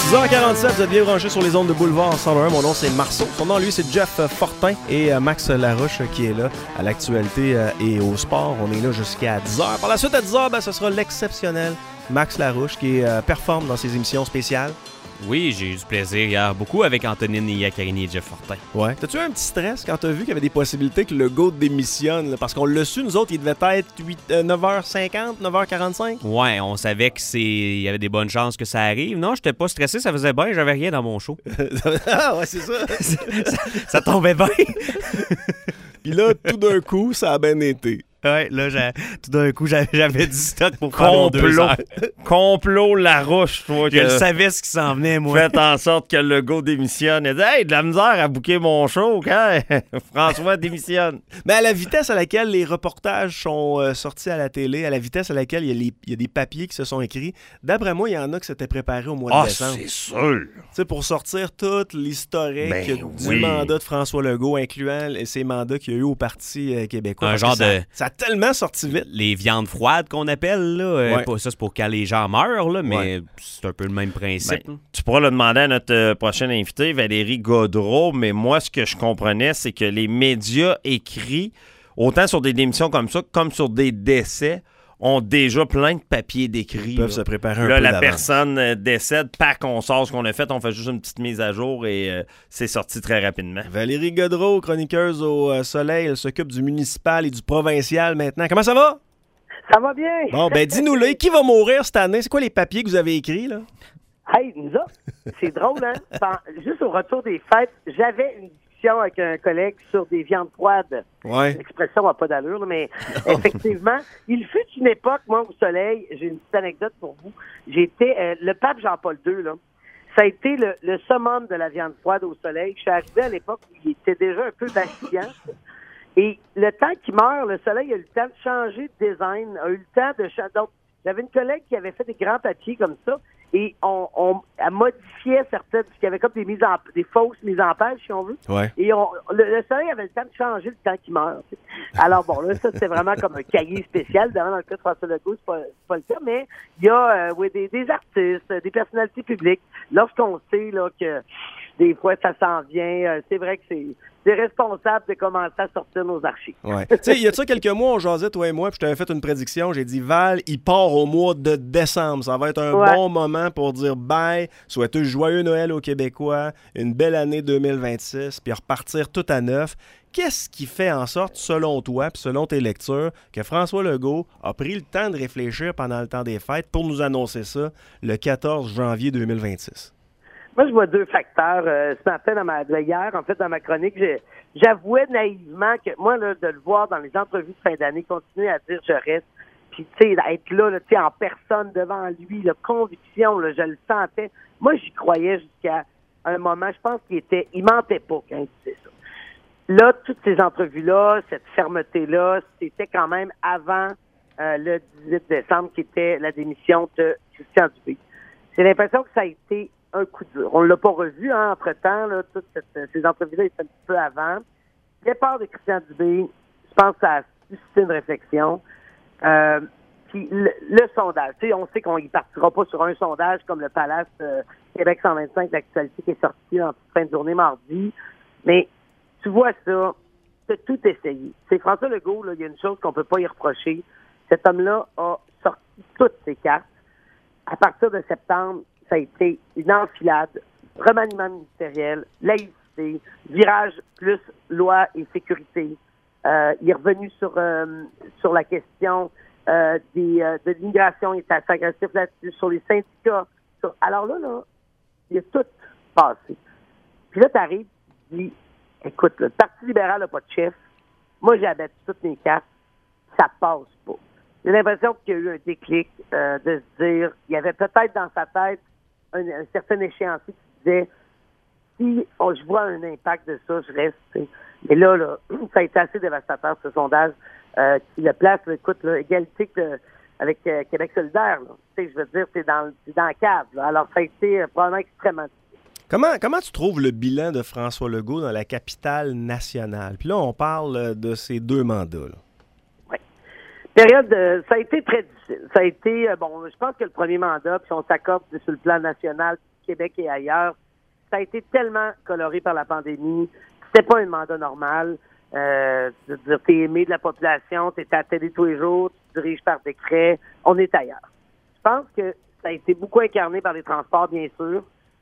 6h47, vous êtes bien branchés sur les ondes de Boulevard 101. Mon nom, c'est Marceau. Son nom, lui, c'est Jeff Fortin et Max Larouche qui est là à l'actualité et au sport. On est là jusqu'à 10h. Par la suite, à 10h, ce sera l'exceptionnel Max Larouche qui performe dans ses émissions spéciales. Oui, j'ai eu du plaisir hier, beaucoup avec Antonine Iaccarini et Jeff Fortin. Ouais. T'as-tu eu un petit stress quand t'as vu qu'il y avait des possibilités que le GOAT démissionne? Là? Parce qu'on l'a su, nous autres, il devait être 9h50, 9h45. Ouais, on savait qu'il y avait des bonnes chances que ça arrive. Non, j'étais pas stressé, ça faisait bien, j'avais rien dans mon show. Ah ouais, c'est ça. ça tombait bien. Puis là, tout d'un coup, ça a bien été. Ouais, là, tout d'un coup, j'avais du stock pour faire mon 2 heures. Complot Larouche, toi. Je savais ce qui s'en venait, moi. Faites en sorte que le gars démissionne. Il dit « Hey, de la misère à booker mon show, quand François démissionne. » Mais à la vitesse à laquelle les reportages sont sortis à la télé, à la vitesse à laquelle il y a des papiers qui se sont écrits, d'après moi, il y en a qui s'étaient préparés au mois de décembre. Ah, c'est sûr! Tu sais, pour sortir toute l'historique du oui. mandat de François Legault, incluant ces mandats qu'il y a eu au Parti québécois. Un genre ça a tellement sorti vite. Les viandes froides qu'on appelle, là. Ça, c'est pour quand les gens meurent, là, mais c'est un peu le même principe. Tu pourras le demander à notre prochaine invité, Valérie Gaudreau, mais moi, ce que je comprenais, c'est que les médias écrits, autant sur des démissions comme ça, comme sur des décès, ont déjà plein de papiers d'écrit. Ils peuvent se préparer un là, peu la d'avance. personne décède, pack, on sort ce qu'on a fait, on fait juste une petite mise à jour et c'est sorti très rapidement. Valérie Gaudreau, chroniqueuse au Soleil, elle s'occupe du municipal et du provincial maintenant. Comment ça va? Ça va bien. Bon, ben dis-nous-le, qui va mourir cette année? C'est quoi les papiers que vous avez écrits, là? Hey, nous autres, c'est drôle, hein? Juste au retour des fêtes, j'avais une discussion avec un collègue sur des viandes froides. Ouais. L'expression n'a pas d'allure, là, mais effectivement, il fut une époque, moi, au Soleil, j'ai une petite anecdote pour vous. J'étais, le pape Jean-Paul II, là, ça a été le summum de la viande froide au Soleil. Je suis arrivé à l'époque où il était déjà un peu vacillant. Et le temps qu'il meurt, le Soleil a eu le temps de changer de design, a eu le temps de changer. Donc, j'avais une collègue qui avait fait des grands papiers comme ça, et on modifiait certaines, parce qu'il y avait comme des fausses mises en page, si on veut. Ouais. Et le Soleil avait le temps de changer le temps qu'il meurt. Tu sais. Alors bon, là, ça, c'est vraiment comme un cahier spécial. Évidemment, dans le cas de François Legault, c'est pas le cas, mais il y a des artistes, des personnalités publiques. Lorsqu'on sait là que des fois, ça s'en vient, c'est vrai que c'est responsable de commencer à sortir nos archives. Ouais. Tu sais, il y a de ça quelques mois, on jasait, toi et moi, puis je t'avais fait une prédiction. J'ai dit, Val, il part au mois de décembre. Ça va être un bon moment pour dire bye, souhaiter joyeux Noël aux Québécois, une belle année 2026, puis repartir tout à neuf. Qu'est-ce qui fait en sorte, selon toi, puis selon tes lectures, que François Legault a pris le temps de réfléchir pendant le temps des fêtes pour nous annoncer ça le 14 janvier 2026? Moi, je vois deux facteurs. Ce matin, hier, en fait, dans ma chronique, j'avouais naïvement que moi, là, de le voir dans les entrevues de fin d'année, continuer à dire je reste, puis tu sais, être là, tu sais, en personne devant lui, la conviction, là, je le sentais. Moi, j'y croyais jusqu'à un moment. Je pense il mentait pas quand il disait ça. Là, toutes ces entrevues-là, cette fermeté-là, c'était quand même avant le 18 décembre, qui était la démission de Christian Dubé. J'ai l'impression que ça a été un coup dur. On ne l'a pas revu, hein, entre-temps, là, toutes ces entrevues-là étaient un petit peu avant. Le départ de Christian Dubé, je pense que ça a suscité une réflexion. Puis le sondage, tu sais, on sait qu'on ne partira pas sur un sondage comme le Palace Québec 125, l'actualité qui est sortie en fin de journée mardi. Mais tu vois ça, tu as tout essayé. C'est François Legault, là, il y a une chose qu'on ne peut pas y reprocher. Cet homme-là a sorti toutes ses cartes. À partir de septembre, ça a été une enfilade, remaniement ministériel, laïcité, virage plus loi et sécurité. Il est revenu sur la question de l'immigration, il est assez agressif là-dessus, sur les syndicats. Alors là, il a tout passé. Puis là, tu arrives, tu dis, écoute, le Parti libéral n'a pas de chef. Moi, j'ai abattu toutes mes cartes. Ça passe pas. J'ai l'impression qu'il y a eu un déclic de se dire, il y avait peut-être dans sa tête un certain échéancier qui disait, si je vois un impact de ça, je reste. T'sais. Mais là, ça a été assez dévastateur, ce sondage, qui le place, là, écoute, là, égalité avec Québec solidaire. Je veux dire, c'est dans la cave. Là. Alors, ça a été probablement extrêmement difficile. Comment tu trouves le bilan de François Legault dans la capitale nationale? Puis là, on parle de ces 2 mandats. Là. Période, ça a été très difficile. Ça a été, je pense que le premier mandat, puis on s'accorde sur le plan national, Québec et ailleurs. Ça a été tellement coloré par la pandémie. C'était pas un mandat normal. Dire, t'es aimé de la population, t'es à la télé tous les jours, tu diriges par décret. On est ailleurs. Je pense que ça a été beaucoup incarné par les transports, bien sûr.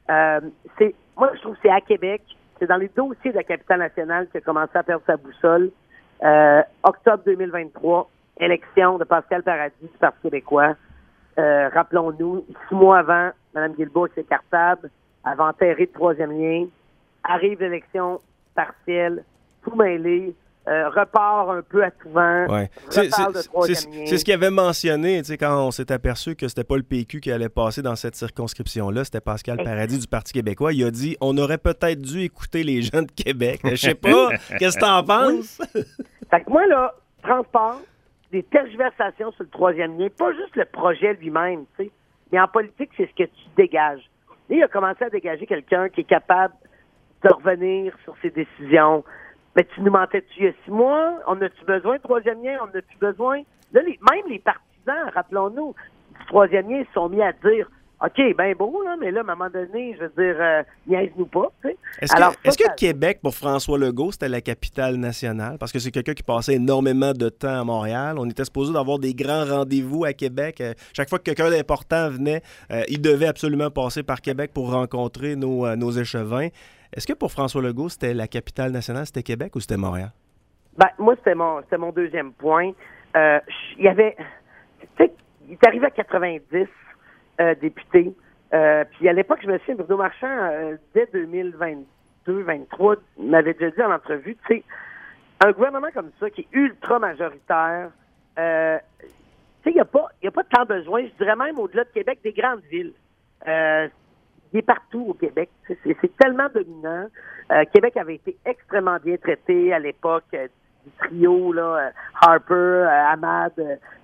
Moi, je trouve que c'est à Québec. C'est dans les dossiers de la capitale nationale qui a commencé à perdre sa boussole. Octobre 2023, élection de Pascal Paradis du Parti québécois. Rappelons-nous, 6 mois avant, Mme Guilbeault est cartable, avait enterré le troisième lien. Arrive l'élection partielle, tout mêlé. Repart un peu à tout vent. Ouais. C'est ce qu'il avait mentionné quand on s'est aperçu que c'était pas le PQ qui allait passer dans cette circonscription-là, c'était Pascal Paradis du Parti québécois. Il a dit on aurait peut-être dû écouter les gens de Québec. Je sais pas, qu'est-ce que t'en penses? Oui. Fait que moi, là, transport, des tergiversations sur le troisième lien, pas juste le projet lui-même, tu sais, mais en politique, c'est ce que tu dégages. Et il a commencé à dégager quelqu'un qui est capable de revenir sur ses décisions. Mais tu nous mentais-tu il y a 6 mois? On a-tu besoin de troisième lien? On a-tu besoin? Là, même les partisans, rappelons-nous, du troisième lien, se sont mis à dire OK, ben beau, là, mais là, à un moment donné, je veux dire, niaise-nous pas. Tu sais. Est-ce que Québec, pour François Legault, c'était la capitale nationale? Parce que c'est quelqu'un qui passait énormément de temps à Montréal. On était supposé d'avoir des grands rendez-vous à Québec. Chaque fois que quelqu'un d'important venait, il devait absolument passer par Québec pour rencontrer nos échevins. Est-ce que pour François Legault, c'était la capitale nationale, c'était Québec ou c'était Montréal? Ben, moi, c'était mon deuxième point. Il y avait... Tu sais, il est arrivé à 90 députés. Puis à l'époque, je me souviens, Bruno Marchand, dès 2022-2023, m'avait déjà dit en entrevue, tu sais, un gouvernement comme ça, qui est ultra majoritaire, tu sais, il n'y a pas tant besoin, je dirais même au-delà de Québec, des grandes villes. Il est partout au Québec. C'est tellement dominant. Québec avait été extrêmement bien traité à l'époque du trio, là, Harper, Hamad,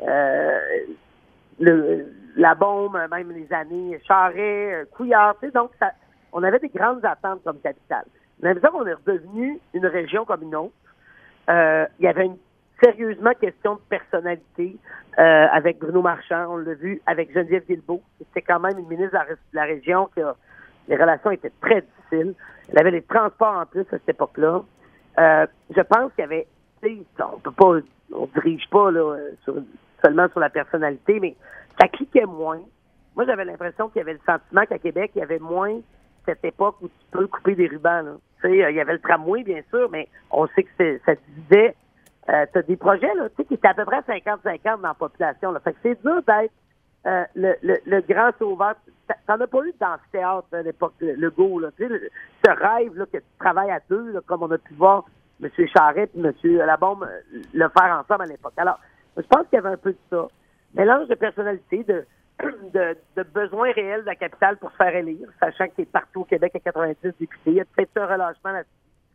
la Bombe, même les années Charest, Couillard. Donc, on avait des grandes attentes comme capitale. Mais l'impression qu'on est redevenu une région comme une autre. Il y avait sérieusement question de personnalité avec Bruno Marchand. On l'a vu avec Geneviève Guilbeault. C'était quand même une ministre de la région les relations étaient très difficiles. Elle avait les transports en plus à cette époque-là. Je pense qu'il y avait, on dirige pas là, seulement sur la personnalité, mais ça cliquait moins. Moi, j'avais l'impression qu'il y avait le sentiment qu'à Québec, il y avait moins cette époque où tu peux couper des rubans. Là. Tu sais, il y avait le tramway, bien sûr, mais on sait que ça divisait. T'as des projets là, qui étaient à peu près 50-50 dans la population. Là. Fait que c'est dur d'être le grand sauveur. T'en as pas eu dans ce théâtre à l'époque Legault. Là, tu sais, ce rêve là, que tu travailles à deux, là, comme on a pu voir M. Charest et M. Labombe le faire ensemble à l'époque. Alors, je pense qu'il y avait un peu de ça. Mélange de personnalité, de besoins réels de la capitale pour se faire élire, sachant qu'il est partout au Québec à 90 députés. Il y a peut-être un relâchement là-dessus.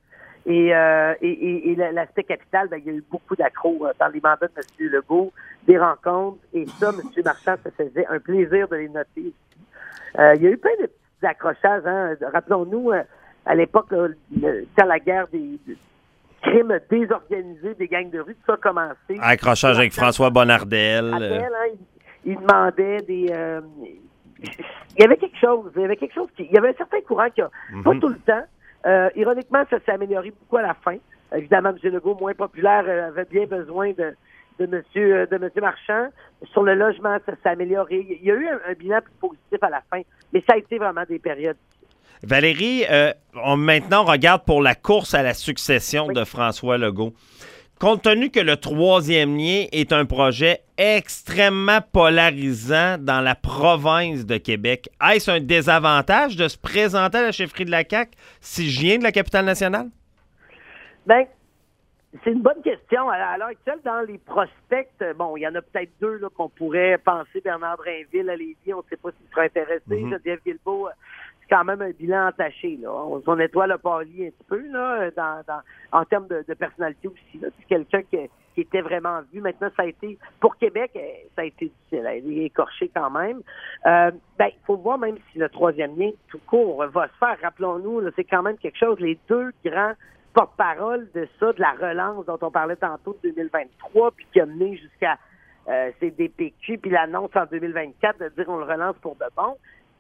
Et l'aspect capital, ben, il y a eu beaucoup d'accros dans les mandats de M. Legault, des rencontres, et ça, M. Marchand, ça faisait un plaisir de les noter. Il y a eu plein de petits accrochages. Hein. Rappelons-nous, à l'époque, quand la guerre des crimes désorganisés des gangs de rue, tout ça a commencé. Accrochage avec François Bonnardel. Il demandait des... il y avait quelque chose. Il y avait un certain courant qui a... Pas tout le temps. Ironiquement, ça s'est amélioré beaucoup à la fin. Évidemment, M. Legault, moins populaire, avait bien besoin de M. Marchand. Sur le logement, ça s'est amélioré. Il y a eu un bilan plus positif à la fin, mais ça a été vraiment des périodes. Valérie, maintenant, on regarde pour la course à la succession de François Legault. Compte tenu que le troisième lien est un projet extrêmement polarisant dans la province de Québec, est-ce un désavantage de se présenter à la chefferie de la CAQ si je viens de la capitale nationale? Bien, c'est une bonne question. À l'heure actuelle, dans les prospects, bon, il y en a peut-être 2 là, qu'on pourrait penser. Bernard Drainville à Lévis, on ne sait pas s'il sera intéressé. Geneviève Guilbeault, c'est quand même un bilan entaché. Là. On étoile le palier un petit peu là, en termes de personnalité aussi. Là. C'est quelqu'un qui était vraiment vu. Maintenant, ça a été, pour Québec, ça a été difficile. Elle est écorchée quand même. Il faut voir même si le troisième lien, tout court, va se faire. Rappelons-nous, là, c'est quand même quelque chose. Les 2 grands porte-parole de ça, de la relance dont on parlait tantôt de 2023, puis qui a mené jusqu'à CDPQ, puis l'annonce en 2024 de dire on le relance pour de bon.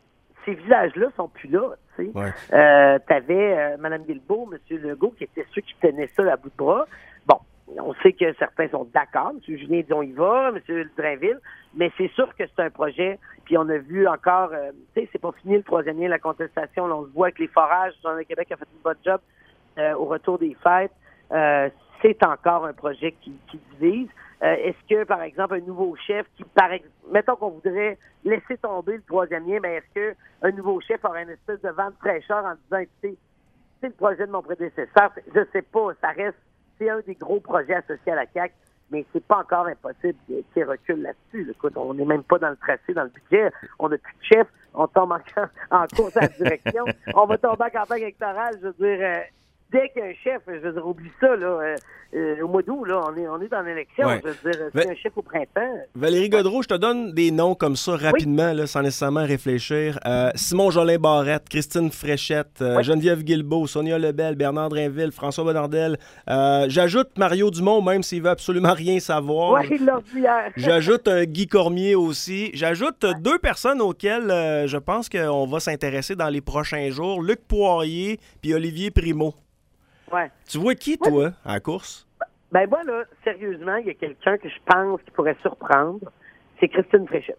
ces visages-là sont plus là, tu sais. Ouais. T'avais Mme Guilbeault, M. Legault, qui étaient ceux qui tenaient ça à bout de bras. Bon, on sait que certains sont d'accord. M. Julien Dion y va, M. Drainville, mais c'est sûr que c'est un projet. Puis on a vu encore, tu sais, c'est pas fini le troisième lien, la contestation. Là, on le voit avec les forages. Le Journal de Québec a fait une bonne job au retour des fêtes. C'est encore un projet qui divise. Est-ce que, par exemple, un nouveau chef qui, mettons qu'on voudrait laisser tomber le troisième lien, mais est-ce qu'un nouveau chef aurait une espèce de vent de fraîcheur en disant, écoutez, c'est le projet de mon prédécesseur? Je sais pas, ça reste, c'est un des gros projets associés à la CAQ, mais c'est pas encore impossible qu'il recule là-dessus. Écoute, on n'est même pas dans le tracé, dans le budget. On n'a plus de chef, on tombe en course à la direction. On va tomber en campagne électorale, je veux dire... dès qu'un chef, je veux dire, oublie ça, là, au mois d'août, là, on est dans l'élection, ouais. Je veux dire, c'est un chef au printemps. Valérie Gaudreault, je te donne des noms comme ça rapidement, là, sans nécessairement réfléchir. Simon Jolin Barrette, Christine Fréchette, Geneviève Guilbeault, Sonia Lebel, Bernard Drainville, François Bonnardel. J'ajoute Mario Dumont, même s'il veut absolument rien savoir. Oui, il l'a dit hier. J'ajoute un Guy Cormier aussi. J'ajoute deux personnes auxquelles je pense qu'on va s'intéresser dans les prochains jours. Luc Poirier puis Olivier Primo. Ouais. Tu vois qui, toi, à la course? Ben moi, là, sérieusement, il y a quelqu'un que je pense qui pourrait surprendre. C'est Christine Fréchette.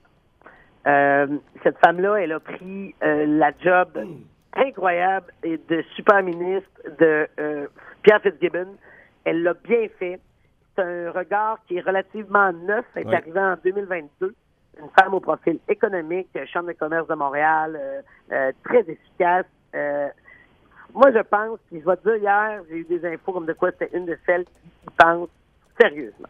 Cette femme-là, elle a pris la job incroyable et de super ministre de Pierre Fitzgibbon. Elle l'a bien fait. C'est un regard qui est relativement neuf. Elle est arrivée en 2022. Une femme au profil économique, Chambre de commerce de Montréal, très efficace. Moi, je pense, puis je vais te dire, hier, j'ai eu des infos comme de quoi c'était une de celles qui pensent sérieusement.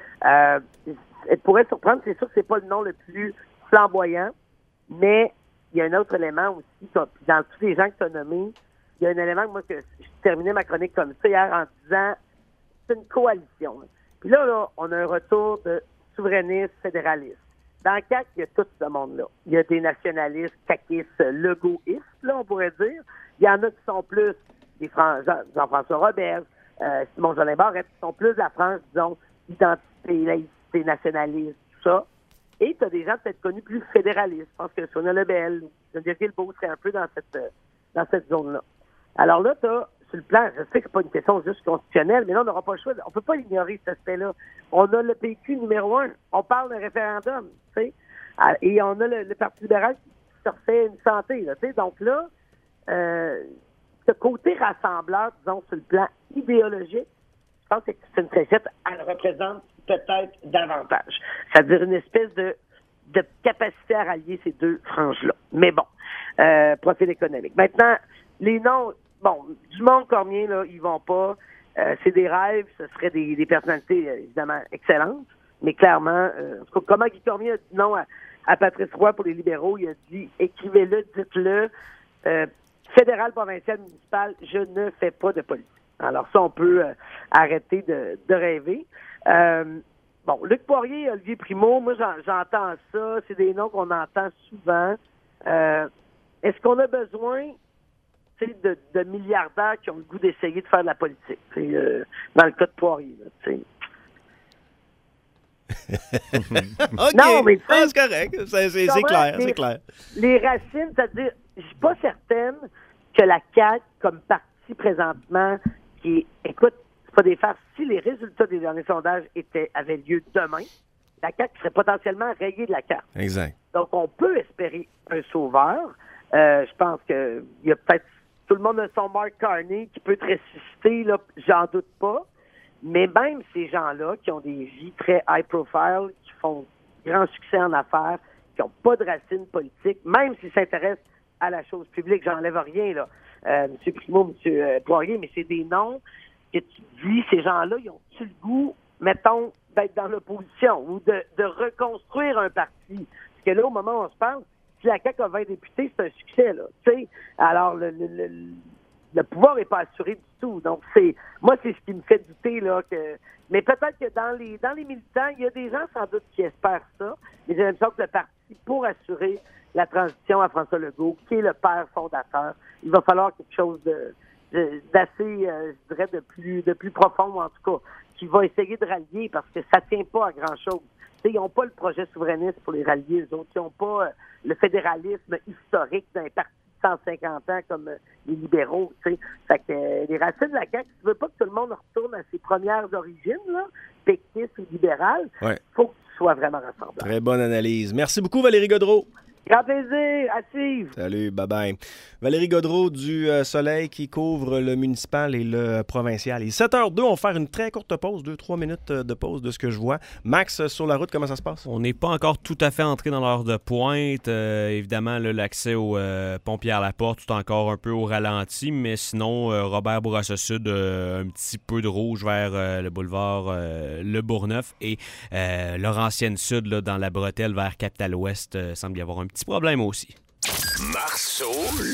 Elle pourrait surprendre, c'est sûr que c'est pas le nom le plus flamboyant, mais il y a un autre élément aussi, dans tous les gens que tu as nommés, il y a un élément, moi, que je terminais ma chronique comme ça hier en disant, c'est une coalition. Puis là, on a un retour de souverainistes, fédéralistes. Dans le CAQ, il y a tout ce monde-là. Il y a des nationalistes, caquistes, legaultistes, là, on pourrait dire. Il y en a qui sont plus des Jean-François Robert, Simon Jolin Barrette, qui sont plus de la France, disons, identité, laïcité, nationaliste, tout ça. Et tu as des gens peut-être connus plus fédéralistes. Je pense que Sonia Lebel, Geneviève Guilbeault serait un peu dans cette zone-là. Alors là, tu as, sur le plan, je sais que c'est pas une question juste constitutionnelle, mais là, on n'aura pas le choix. On peut pas ignorer cet aspect-là. On a le PQ numéro 1. On parle d'un référendum, tu sais. Et on a le Parti libéral qui se refait une santé, là, tu sais. Donc là, ce côté rassembleur, disons, sur le plan idéologique, je pense que c'est une Fréchette, elle représente peut-être davantage. C'est-à-dire une espèce de capacité à rallier ces deux franges-là. Mais bon, profil économique. Maintenant, les noms, bon, Dumont, Cormier, là, ils vont pas. C'est des rêves, ce seraient des personnalités, évidemment, excellentes, mais clairement, en tout cas, comment Guy Cormier a dit non à Patrice Roy pour les libéraux, il a dit, écrivez-le, dites-le, fédéral, provincial, municipal, je ne fais pas de politique. Alors ça, on peut arrêter de rêver. Bon, Luc Poirier, Olivier Primo, moi, j'entends ça. C'est des noms qu'on entend souvent. Est-ce qu'on a besoin de milliardaires qui ont le goût d'essayer de faire de la politique? Dans le cas de Poirier, là, OK, non, mais c'est correct. C'est clair, c'est clair. Les racines, c'est-à-dire, je suis pas certaine que la CAQ, comme parti présentement, écoute, c'est pas des farces. Si les résultats des derniers sondages avaient lieu demain, la CAQ serait potentiellement rayée de la carte. Exact. Donc, on peut espérer un sauveur. Je pense que il y a peut-être tout le monde a son Mark Carney qui peut te ressusciter, là, j'en doute pas. Mais même ces gens-là qui ont des vies très high profile, qui font grand succès en affaires, qui n'ont pas de racines politiques, même s'ils s'intéressent à la chose publique, j'enlève rien, là. M. Primo, M. Poirier, mais c'est des noms que tu dis, ces gens-là, ils ont-tu le goût, mettons, d'être dans l'opposition ou de reconstruire un parti? Parce que là, au moment où on se parle, si la CAQ a 20 députés, c'est un succès, là. Tu sais, alors le pouvoir n'est pas assuré du tout. Donc, moi, c'est ce qui me fait douter, là, mais peut-être que dans les militants, il y a des gens, sans doute, qui espèrent ça, mais j'ai l'impression que le parti, pour assurer la transition à François Legault, qui est le père fondateur, il va falloir quelque chose d'assez, je dirais, de plus profond, en tout cas, qui va essayer de rallier, parce que ça tient pas à grand-chose. T'sais, ils n'ont pas le projet souverainiste pour les rallier, eux autres. Ils n'ont pas le fédéralisme historique d'un parti de 150 ans comme les libéraux, tu sais. Fait que les racines de la CAQ, si tu veux pas que tout le monde retourne à ses premières origines, là, péquistes ou libérales, faut que tu sois vraiment rassembleur. Très bonne analyse. Merci beaucoup, Valérie Gaudreau. Grand plaisir, à suivre. Salut, bye-bye. Valérie Gaudreau du Soleil qui couvre le municipal et le provincial. Il est 7h02, on va faire une très courte pause, 2-3 minutes de pause de ce que je vois. Max, sur la route, comment ça se passe? On n'est pas encore tout à fait entré dans l'heure de pointe. Évidemment, là, l'accès au pont Pierre-Laporte, tout encore un peu au ralenti, mais sinon, Robert Bourassa-Sud, un petit peu de rouge vers le boulevard Le Bourgneuf et Laurentienne-Sud, là, dans la bretelle vers Capital-Ouest, semble y avoir un petit problème aussi. Marceau